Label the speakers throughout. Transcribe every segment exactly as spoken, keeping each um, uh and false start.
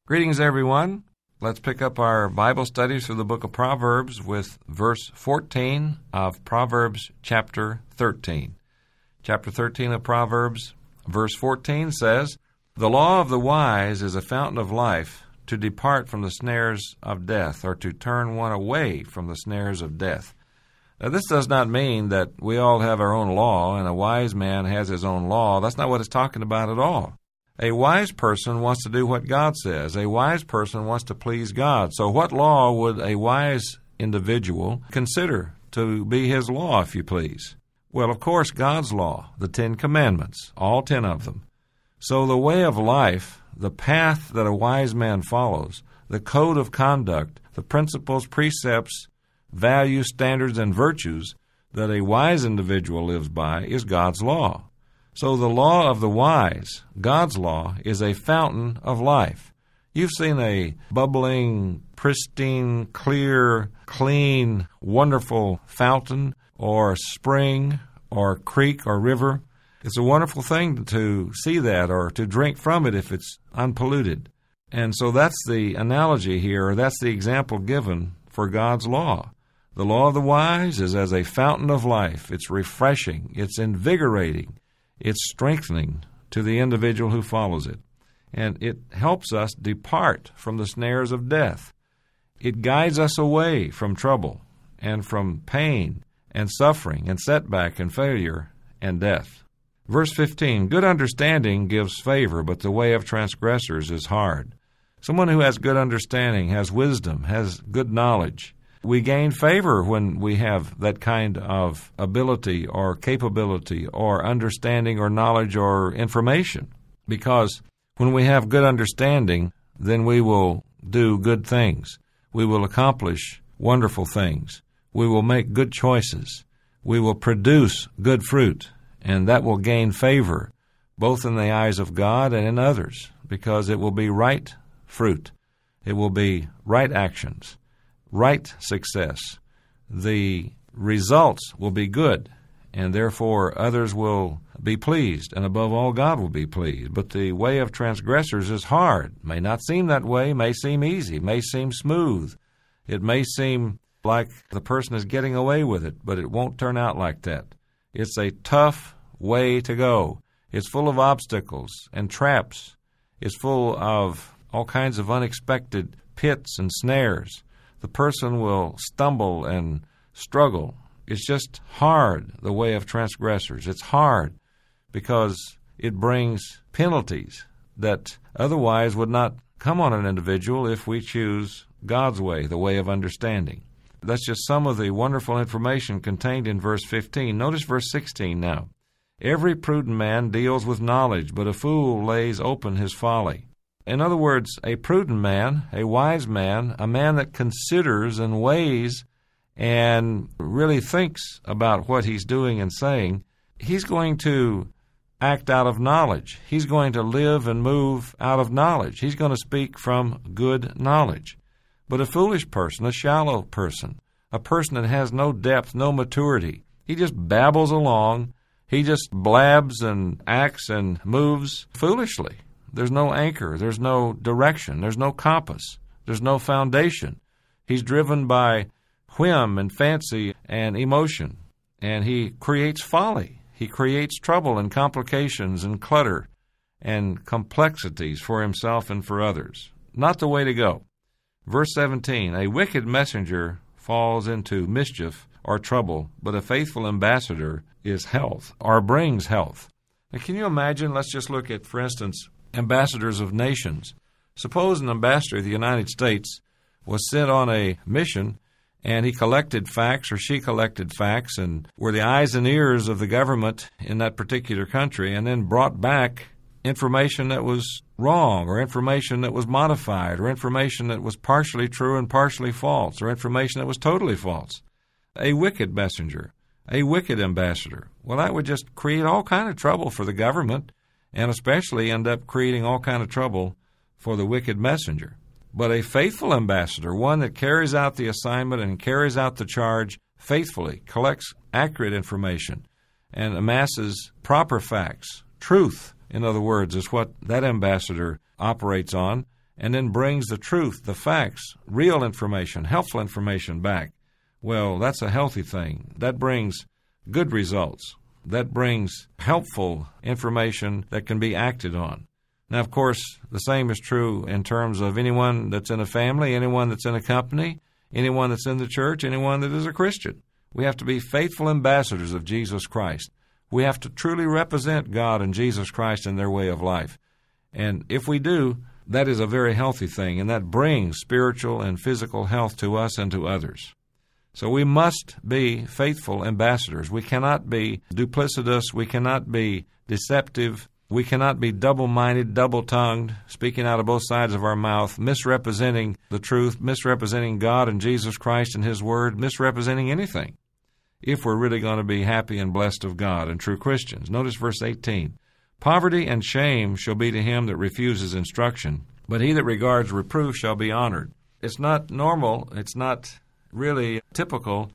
Speaker 1: Greetings, everyone. Let's pick up our Bible studies through the book of Proverbs with verse fourteen of Proverbs chapter thirteen. Chapter thirteen of Proverbs, verse fourteen says, "The law of the wise is a fountain of life, to depart from the snares of death, or to turn one away from the snares of death." Now, this does not mean that we all have our own law and a wise man has his own law. That's not what it's talking about at all. A wise person wants to do what God says. A wise person wants to please God. So what law would a wise individual consider to be his law, if you please? Well, of course, God's law, the Ten Commandments, all ten of them. So the way of life, the path that a wise man follows, the code of conduct, the principles, precepts, values, standards, and virtues that a wise individual lives by is God's law. So the law of the wise, God's law, is a fountain of life. You've seen a bubbling, pristine, clear, clean, wonderful fountain or spring or creek or river. It's a wonderful thing to see that or to drink from it if it's unpolluted. And so that's the analogy here, or that's the example given for God's law. The law of the wise is as a fountain of life. It's refreshing. It's invigorating. It's strengthening to the individual who follows it, and it helps us depart from the snares of death. It guides us away from trouble and from pain and suffering and setback and failure and death. Verse fifteen, "Good understanding gives favor, but the way of transgressors is hard." Someone who has good understanding, has wisdom, has good knowledge. We gain favor when we have that kind of ability or capability or understanding or knowledge or information. Because when we have good understanding, then we will do good things. We will accomplish wonderful things. We will make good choices. We will produce good fruit, and that will gain favor both in the eyes of God and in others, because it will be right fruit. It will be right actions. Right success. The results will be good, and therefore others will be pleased, and above all, God will be pleased. But the way of transgressors is hard. May not seem that way, may seem easy, may seem smooth. It may seem like the person is getting away with it, but it won't turn out like that. It's a tough way to go. It's full of obstacles and traps. It's full of all kinds of unexpected pits and snares. The person will stumble and struggle. It's just hard, the way of transgressors. It's hard because it brings penalties that otherwise would not come on an individual if we choose God's way, the way of understanding. That's just some of the wonderful information contained in verse fifteen. Notice verse sixteen now. "Every prudent man deals with knowledge, but a fool lays open his folly." In other words, a prudent man, a wise man, a man that considers and weighs and really thinks about what he's doing and saying, he's going to act out of knowledge. He's going to live and move out of knowledge. He's going to speak from good knowledge. But a foolish person, a shallow person, a person that has no depth, no maturity, he just babbles along. He just blabs and acts and moves foolishly. There's no anchor. There's no direction. There's no compass. There's no foundation. He's driven by whim and fancy and emotion, and he creates folly. He creates trouble and complications and clutter and complexities for himself and for others. Not the way to go. Verse seventeen, "A wicked messenger falls into mischief or trouble, but a faithful ambassador is health," or brings health. Now, can you imagine? Let's just look at, for instance, ambassadors of nations. Suppose an ambassador of the United States was sent on a mission, and he collected facts, or she collected facts, and were the eyes and ears of the government in that particular country, and then brought back information that was wrong, or information that was modified, or information that was partially true and partially false, or information that was totally false. A wicked messenger, a wicked ambassador. Well, that would just create all kind of trouble for the government, and especially end up creating all kind of trouble for the wicked messenger. But a faithful ambassador, one that carries out the assignment and carries out the charge faithfully, collects accurate information, and amasses proper facts. Truth, in other words, is what that ambassador operates on, and then brings the truth, the facts, real information, helpful information back, well, that's a healthy thing. That brings good results. That brings helpful information that can be acted on. Now, of course, the same is true in terms of anyone that's in a family, anyone that's in a company, anyone that's in the church, anyone that is a Christian. We have to be faithful ambassadors of Jesus Christ. We have to truly represent God and Jesus Christ in their way of life. And if we do, that is a very healthy thing, and that brings spiritual and physical health to us and to others. So we must be faithful ambassadors. We cannot be duplicitous. We cannot be deceptive. We cannot be double-minded, double-tongued, speaking out of both sides of our mouth, misrepresenting the truth, misrepresenting God and Jesus Christ and His Word, misrepresenting anything, if we're really going to be happy and blessed of God and true Christians. Notice verse eighteen. Poverty and shame shall be to him that refuses instruction, but he that regards reproof shall be honored. It's not normal, it's not really typical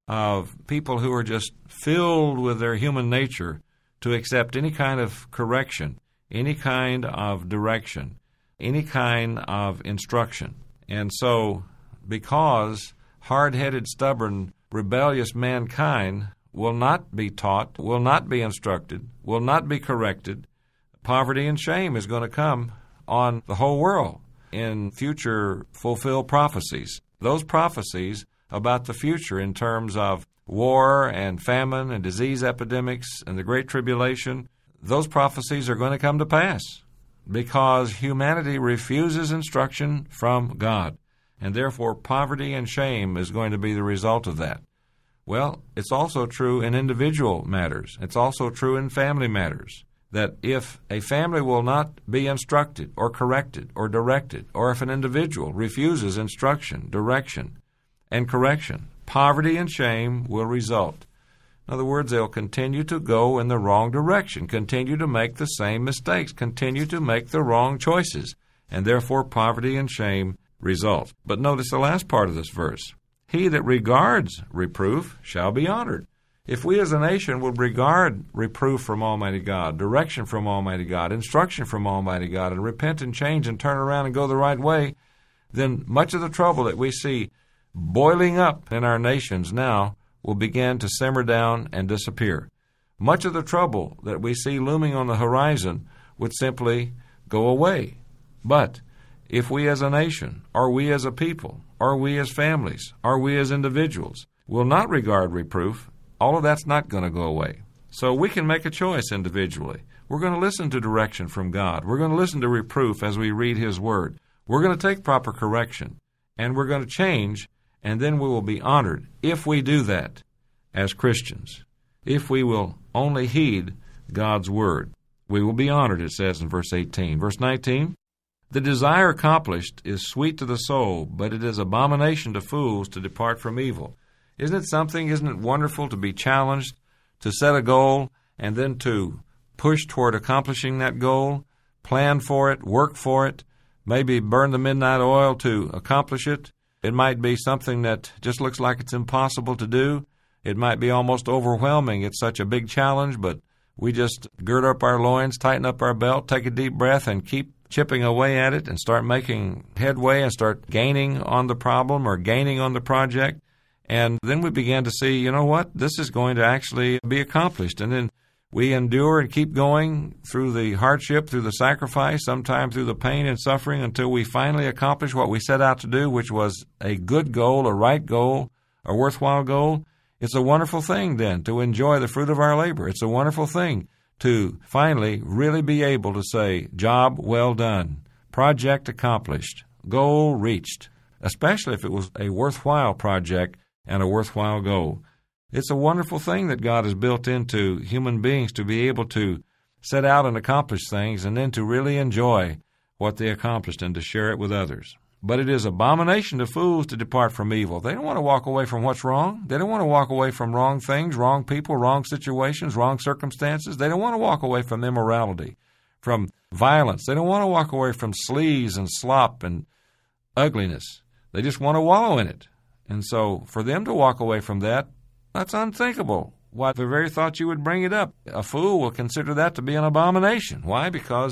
Speaker 1: of people who are just filled with their human nature to accept any kind of correction, any kind of direction, any kind of instruction. And so, because hard-headed, stubborn, rebellious mankind will not be taught, will not be instructed, will not be corrected, poverty and shame is going to come on the whole world in future fulfilled prophecies. Those prophecies about the future in terms of war and famine and disease epidemics and the Great Tribulation, those prophecies are going to come to pass because humanity refuses instruction from God, and therefore poverty and shame is going to be the result of that. Well, it's also true in individual matters. It's also true in family matters, that if a family will not be instructed or corrected or directed, or if an individual refuses instruction, direction, and correction, poverty and shame will result. In other words, they'll continue to go in the wrong direction, continue to make the same mistakes, continue to make the wrong choices, and therefore poverty and shame result. But notice the last part of this verse. He that regards reproof shall be honored. If we as a nation would regard reproof from Almighty God, direction from Almighty God, instruction from Almighty God, and repent and change and turn around and go the right way, then much of the trouble that we see boiling up in our nations now will begin to simmer down and disappear. Much of the trouble that we see looming on the horizon would simply go away. But if we as a nation, or we as a people, or we as families, or we as individuals will not regard reproof, all of that's not going to go away. So we can make a choice individually. We're going to listen to direction from God. We're going to listen to reproof as we read His Word. We're going to take proper correction, and we're going to change, and then we will be honored if we do that as Christians. If we will only heed God's Word, we will be honored, it says in verse eighteen. Verse nineteen, the desire accomplished is sweet to the soul, but it is abomination to fools to depart from evil. Isn't it something, isn't it wonderful to be challenged, to set a goal, and then to push toward accomplishing that goal, plan for it, work for it, maybe burn the midnight oil to accomplish it? It might be something that just looks like it's impossible to do. It might be almost overwhelming. It's such a big challenge, but we just gird up our loins, tighten up our belt, take a deep breath, and keep chipping away at it and start making headway and start gaining on the problem or gaining on the project. And then we began to see, you know what, this is going to actually be accomplished. And then we endure and keep going through the hardship, through the sacrifice, sometimes through the pain and suffering until we finally accomplish what we set out to do, which was a good goal, a right goal, a worthwhile goal. It's a wonderful thing then to enjoy the fruit of our labor. It's a wonderful thing to finally really be able to say, job well done, project accomplished, goal reached, especially if it was a worthwhile project and a worthwhile goal. It's a wonderful thing that God has built into human beings to be able to set out and accomplish things and then to really enjoy what they accomplished and to share it with others. But it is abomination to fools to depart from evil. They don't want to walk away from what's wrong. They don't want to walk away from wrong things, wrong people, wrong situations, wrong circumstances. They don't want to walk away from immorality, from violence. They don't want to walk away from sleaze and slop and ugliness. They just want to wallow in it. And so for them to walk away from that, that's unthinkable. Why, the very thought you would bring it up. A fool will consider that to be an abomination. Why? Because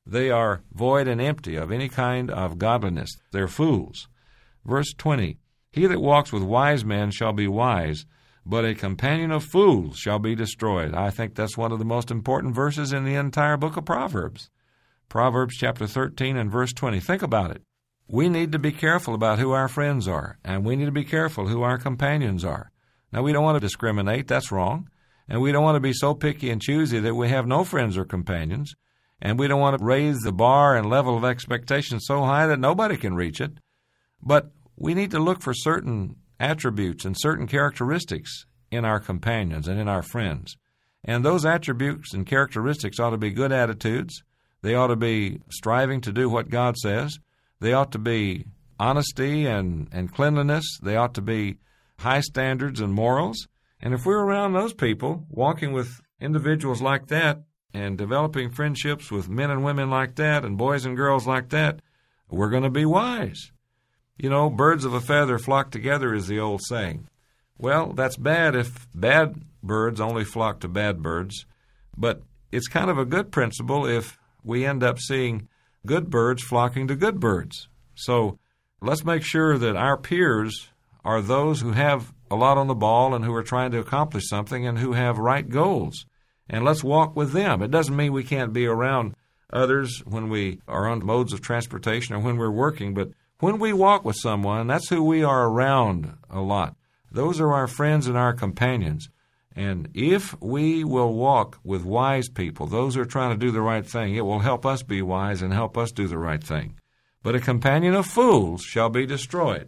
Speaker 1: They are void and empty of any kind of godliness. They're fools. Verse twenty, he that walks with wise men shall be wise, but a companion of fools shall be destroyed. I think that's one of the most important verses in the entire book of Proverbs. Proverbs chapter thirteen and verse twenty. Think about it. We need to be careful about who our friends are, and we need to be careful who our companions are. Now, we don't want to discriminate. That's wrong. And we don't want to be so picky and choosy that we have no friends or companions. And we don't want to raise the bar and level of expectation so high that nobody can reach it. But we need to look for certain attributes and certain characteristics in our companions and in our friends. And those attributes and characteristics ought to be good attitudes. They ought to be striving to do what God says. They ought to be honesty and, and cleanliness. They ought to be high standards and morals. And if we're around those people, walking with individuals like that and developing friendships with men and women like that and boys and girls like that, we're going to be wise. You know, birds of a feather flock together is the old saying. Well, that's bad if bad birds only flock to bad birds, but it's kind of a good principle if we end up seeing good birds flocking to good birds. So let's make sure that our peers are those who have a lot on the ball and who are trying to accomplish something and who have right goals. And let's walk with them. It doesn't mean we can't be around others when we are on modes of transportation or when we're working, but when we walk with someone, that's who we are around a lot. Those are our friends and our companions. And if we will walk with wise people, those who are trying to do the right thing, it will help us be wise and help us do the right thing. But a companion of fools shall be destroyed.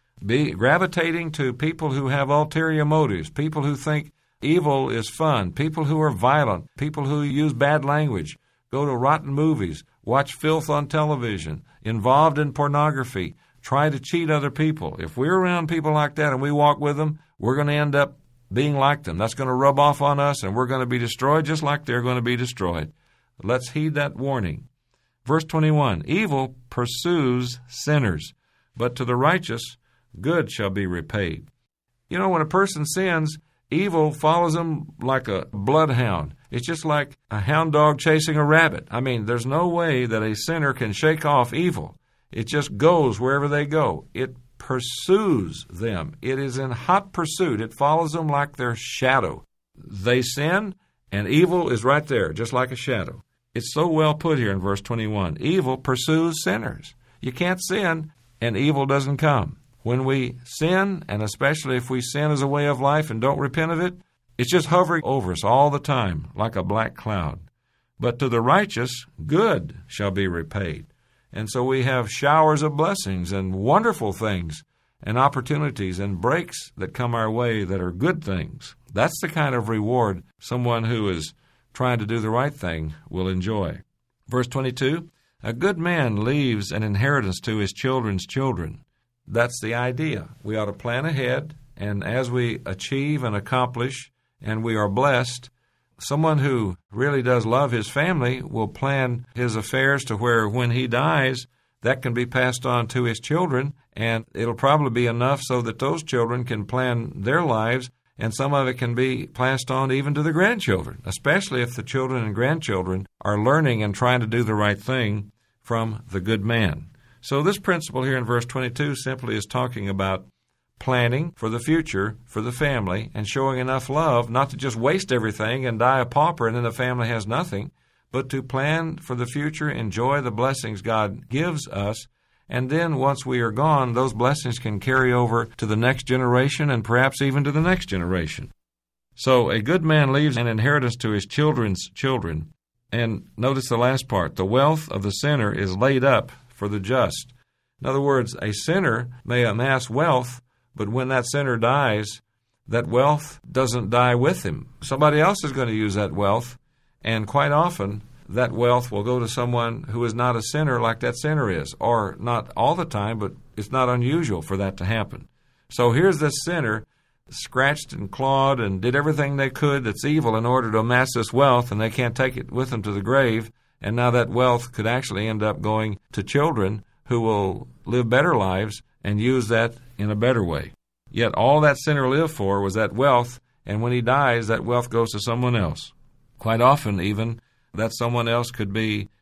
Speaker 1: Be gravitating to people who have ulterior motives, people who think evil is fun, people who are violent, people who use bad language, go to rotten movies, watch filth on television, involved in pornography, try to cheat other people. If we're around people like that and we walk with them, we're going to end up being like them. That's going to rub off on us, and we're going to be destroyed just like they're going to be destroyed. Let's heed that warning. Verse twenty-one, evil pursues sinners, but to the righteous good shall be repaid. You know, when a person sins, evil follows them like a bloodhound. It's just like a hound dog chasing a rabbit. I mean, there's no way that a sinner can shake off evil. It just goes wherever they go. It pursues them. It is in hot pursuit. It follows them like their shadow. They sin, and evil is right there, just like a shadow. It's so well put here in verse twenty-one. Evil pursues sinners. You can't sin, and evil doesn't come. When we sin, and especially if we sin as a way of life and don't repent of it, it's just hovering over us all the time like a black cloud. But to the righteous, good shall be repaid. And so we have showers of blessings and wonderful things and opportunities and breaks that come our way that are good things. That's the kind of reward someone who is trying to do the right thing will enjoy. Verse twenty-two, a good man leaves an inheritance to his children's children. That's the idea. We ought to plan ahead, and as we achieve and accomplish and we are blessed, someone who really does love his family will plan his affairs to where when he dies, that can be passed on to his children, and it'll probably be enough so that those children can plan their lives, and some of it can be passed on even to the grandchildren, especially if the children and grandchildren are learning and trying to do the right thing from the good man. So this principle here in verse twenty-two simply is talking about planning for the future for the family and showing enough love not to just waste everything and die a pauper and then the family has nothing, but to plan for the future, enjoy the blessings God gives us, and then once we are gone, those blessings can carry over to the next generation and perhaps even to the next generation. So a good man leaves an inheritance to his children's children. And notice the last part, the wealth of the sinner is laid up for the just. In other words, a sinner may amass wealth, but when that sinner dies, that wealth doesn't die with him. Somebody else is going to use that wealth, and quite often that wealth will go to someone who is not a sinner like that sinner is, or not all the time, but it's not unusual for that to happen. So here's this sinner, scratched and clawed and did everything they could that's evil in order to amass this wealth, and they can't take it with them to the grave. And now that wealth could actually end up going to children who will live better lives and use that in a better way. Yet all that sinner lived for was that wealth, and when he dies, that wealth goes to someone else. Quite often, even, that someone else could be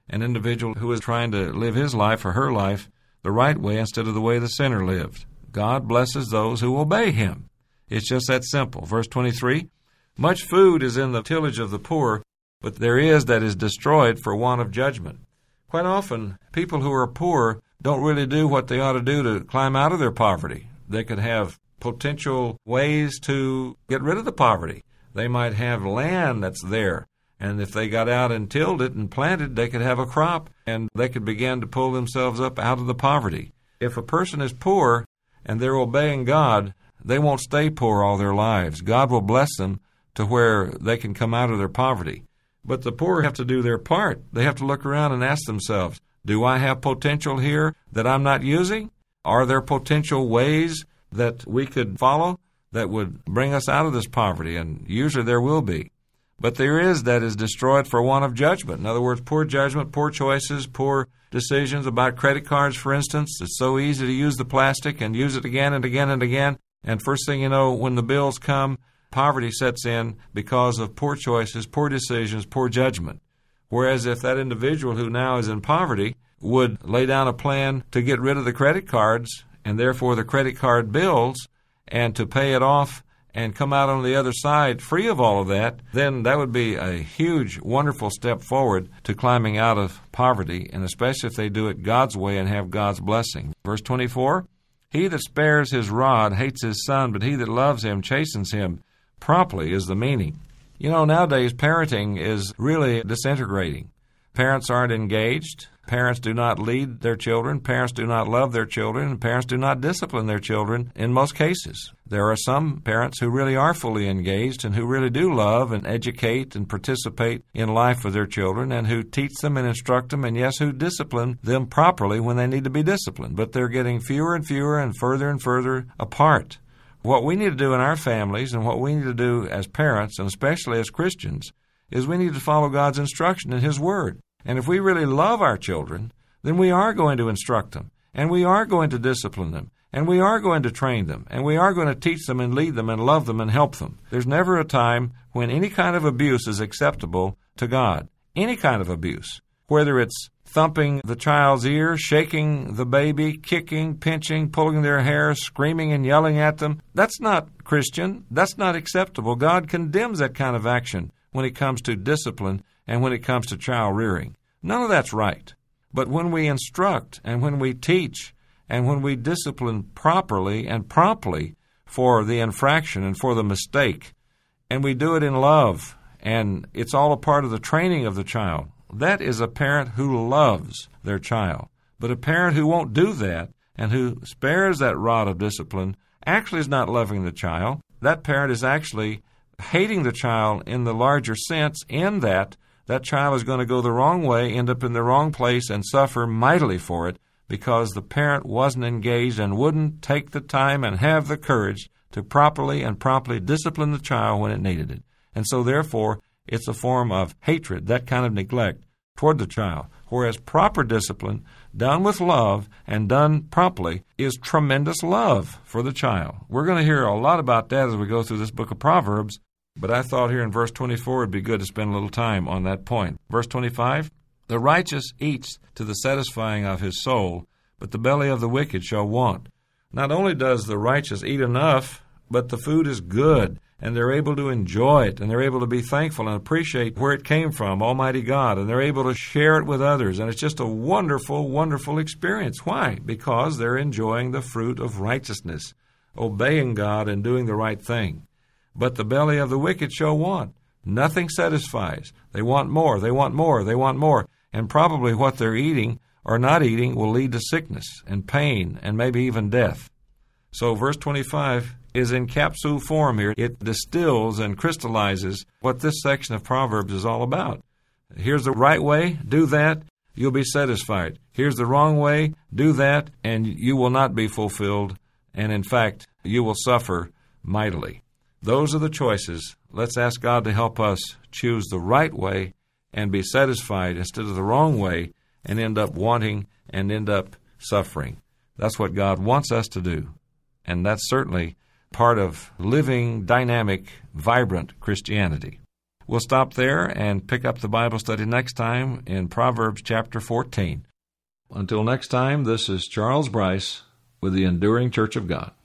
Speaker 1: an individual who is trying to live his life or her life the right way instead of the way the sinner lived. God blesses those who obey him. It's just that simple. Verse twenty-three, much food is in the tillage of the poor, but there is that is destroyed for want of judgment. Quite often, people who are poor don't really do what they ought to do to climb out of their poverty. They could have potential ways to get rid of the poverty. They might have land that's there, and if they got out and tilled it and planted, they could have a crop, and they could begin to pull themselves up out of the poverty. If a person is poor and they're obeying God, they won't stay poor all their lives. God will bless them to where they can come out of their poverty. But the poor have to do their part. They have to look around and ask themselves, do I have potential here that I'm not using? Are there potential ways that we could follow that would bring us out of this poverty? And usually there will be. But there is that is destroyed for want of judgment. In other words, poor judgment, poor choices, poor decisions about credit cards, for instance. It's so easy to use the plastic and use it again and again and again. And first thing you know, when the bills come, poverty sets in because of poor choices, poor decisions, poor judgment. Whereas if that individual who now is in poverty would lay down a plan to get rid of the credit cards and therefore the credit card bills and to pay it off and come out on the other side free of all of that, then that would be a huge, wonderful step forward to climbing out of poverty, and especially if they do it God's way and have God's blessing. Verse twenty-four, he that spares his rod hates his son, but he that loves him chastens him promptly, is the meaning. You know, nowadays parenting is really disintegrating. Parents aren't engaged. Parents do not lead their children. Parents do not love their children. And parents do not discipline their children in most cases. There are some parents who really are fully engaged and who really do love and educate and participate in life with their children and who teach them and instruct them and, yes, who discipline them properly when they need to be disciplined. But they're getting fewer and fewer and further and further apart. What we need to do in our families and what we need to do as parents, and especially as Christians, is we need to follow God's instruction in His Word. And if we really love our children, then we are going to instruct them, and we are going to discipline them, and we are going to train them, and we are going to teach them and lead them and love them and help them. There's never a time when any kind of abuse is acceptable to God. Any kind of abuse, whether it's thumping the child's ear, shaking the baby, kicking, pinching, pulling their hair, screaming and yelling at them. That's not Christian. That's not acceptable. God condemns that kind of action when it comes to discipline and when it comes to child rearing. None of that's right. But when we instruct and when we teach and when we discipline properly and promptly for the infraction and for the mistake, and we do it in love, and it's all a part of the training of the child, that is a parent who loves their child. But a parent who won't do that and who spares that rod of discipline actually is not loving the child. That parent is actually hating the child in the larger sense, in that that child is going to go the wrong way, end up in the wrong place, and suffer mightily for it because the parent wasn't engaged and wouldn't take the time and have the courage to properly and promptly discipline the child when it needed it. And so, therefore, it's a form of hatred, that kind of neglect toward the child. Whereas proper discipline, done with love and done promptly, is tremendous love for the child. We're going to hear a lot about that as we go through this book of Proverbs, but I thought here in verse twenty-four it would be good to spend a little time on that point. Verse twenty-five, the righteous eats to the satisfying of his soul, but the belly of the wicked shall want. Not only does the righteous eat enough, but the food is good, and they're able to enjoy it, and they're able to be thankful and appreciate where it came from, Almighty God, and they're able to share it with others, and it's just a wonderful, wonderful experience. Why? Because they're enjoying the fruit of righteousness, obeying God and doing the right thing. But the belly of the wicked shall want. Nothing satisfies. They want more, they want more, they want more, and probably what they're eating or not eating will lead to sickness and pain and maybe even death. So verse twenty-five is in capsule form here. It distills and crystallizes what this section of Proverbs is all about. Here's the right way, do that, you'll be satisfied. Here's the wrong way, do that, and you will not be fulfilled, and in fact, you will suffer mightily. Those are the choices. Let's ask God to help us choose the right way and be satisfied instead of the wrong way and end up wanting and end up suffering. That's what God wants us to do, and that's certainly part of living, dynamic, vibrant Christianity. We'll stop there and pick up the Bible study next time in Proverbs chapter fourteen. Until next time, this is Charles Bryce with the Enduring Church of God.